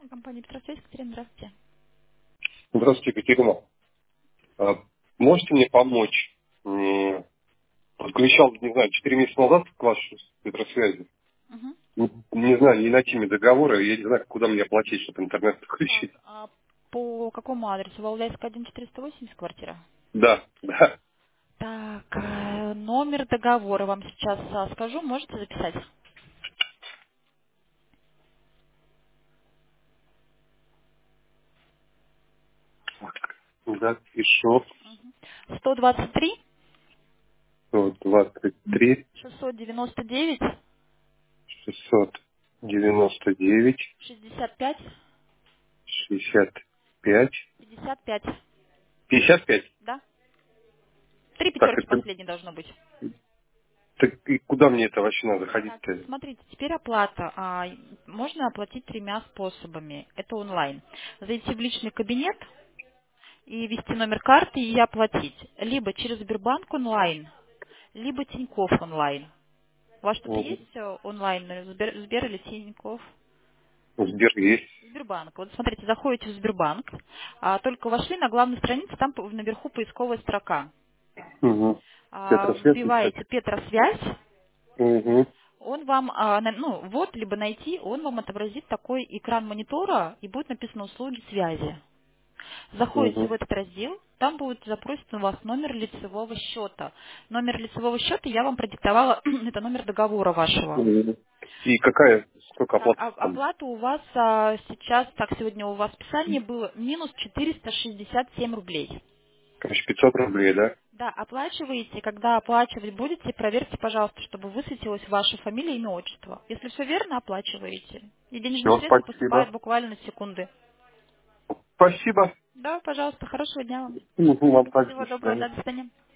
Компания «Петросвязь», Катерина, здравствуйте. Здравствуйте, Екатерина. А, Можете мне помочь? Подключал, не знаю, 4 месяца назад к вашей Петросвязи. Мгм. Не знаю, не найти мне договора, я не знаю, куда мне оплатить, чтобы интернет Так, подключить. а по какому адресу? Валдайская, 1480, квартира? Да, да. Так, номер договора вам сейчас скажу, можете записать? Да, пишу. 123 123 699 699 65 65 55. 55. Да? Три Так, пятерки это, последней должно быть. так и куда мне это вообще надо Так, ходить-то? смотрите, теперь оплата. Можно оплатить тремя способами. Это онлайн. Зайти в личный кабинет и ввести номер карты и оплатить. Либо через Сбербанк онлайн, либо Тинькофф онлайн. У вас что-то Мгм. есть онлайн, Сбер или Тинькофф? Сбер есть. Сбербанк. Вот смотрите, заходите в Сбербанк, только вошли на главную страницу, там наверху поисковая строка. Угу. Петросвязь писать. Вбиваете Петросвязь, Угу. он вам, вот, либо найти, он вам отобразит такой экран монитора, и будет написано «Услуги связи». Заходите в Угу. этот раздел, там будет запросить у вас номер лицевого счета. Номер лицевого счета я вам продиктовала, это номер договора вашего. Мгм. И какая, сколько Так, оплата там? оплата у вас сейчас, так, сегодня у вас списание было минус 467 рублей. Короче, 500 рублей, да? Да, оплачиваете, когда оплачивать будете, проверьте, пожалуйста, чтобы высветилась ваша фамилия, имя, отчество. Если все верно, оплачиваете. И денежные Все, средства поступают спасибо. буквально на секунды. Спасибо. Да, пожалуйста, хорошего дня вам. Вам также, Всего до доброго, свидания. да, до свидания.